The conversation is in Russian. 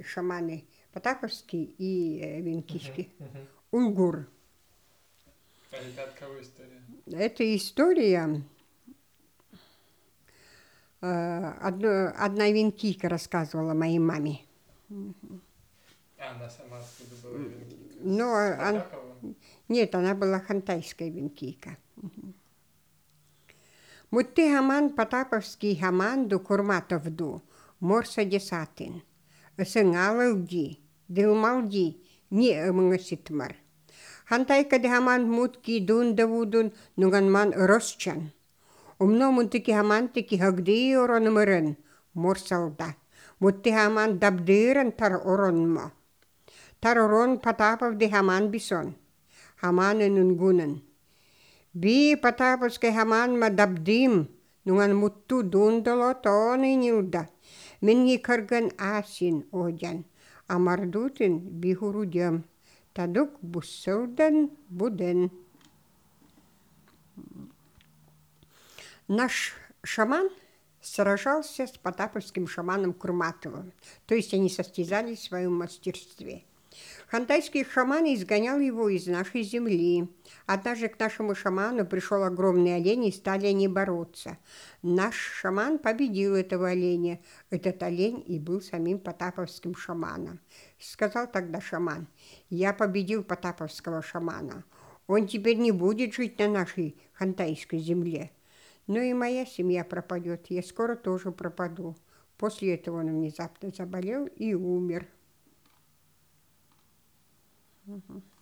шаманы Потаповский и Венкишки. Уйгур. А это от кого история? Это история... Одна Венкийка рассказывала моей маме. Она сама откуда была Венкийка? Ну, С Потапова? Нет, она была хантайская Венкийка. Мутты хаман Потаповский хаманду Курматовду, морса десатын. Сыңалылди, дылмалди, не ымыңысытмар. Хантайка де хаман мутки дундавудун нуганман росчан. Умно мунтики хамантики хагди оронмырын, морсалда. Мутты хаман дабдырын тар оронма. Тар орон Потапов де хаман бисон. Хаманын унгунын. Би Потаповской хаманма дабдим, нуган мутту дундало тоны нилда. Минги кыргын асин одян, амардутын бихурудем. Тадук буссылдан буден. Наш шаман сражался с потаповским шаманом Курматовым, то есть они состязались в своем мастерстве. Хантайский шаман изгонял его из нашей земли. Однажды к нашему шаману пришел огромный олень, и стали они бороться. Наш шаман победил этого оленя. Этот олень и был самим потаповским шаманом. Сказал тогда шаман: «Я победил потаповского шамана. Он теперь не будет жить на нашей хантайской земле. Но и моя семья пропадет. Я скоро тоже пропаду». После этого он внезапно заболел и умер.